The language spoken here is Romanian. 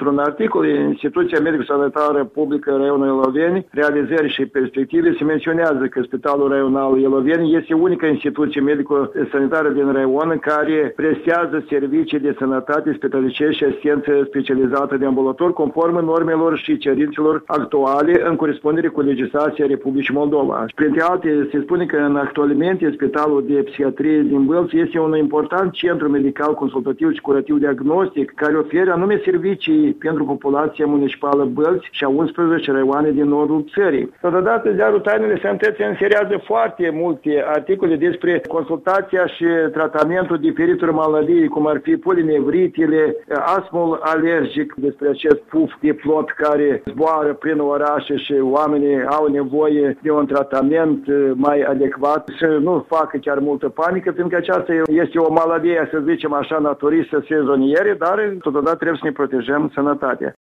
într-un articol, Instituția Medico-Sanitară Publică Raionului Iloveni, realizări și perspective, se menționează că Spitalul Raional Iloveni este unica instituție medico-sanitară din raion care prestează servicii de sănătate spitalicești și asistență specializată de ambulator conform normelor și cerințelor actuale în corespundere cu legislația Republicii Moldova. Printre alte, se spune că actualmente Spitalul de Psihiatrie din Bălți este un important centru medical consultativ și curativ diagnostic care oferă anume servicii pentru populația municipală Bălți și a 11 raioane din nordul țării. Totodată, ziarul Tainele Sănătății înserează foarte multe articole despre consultația și tratamentul diferitor maladii, cum ar fi polinevritele, astmul alergic, despre acest puf de plot care zboară prin orașe și oamenii au nevoie de un tratament mai adecvat, să nu facă chiar multă panică, pentru că aceasta este o maladie, să zicem așa, naturistă, sezonieră, dar totodată trebuie să ne protejăm sănătatea.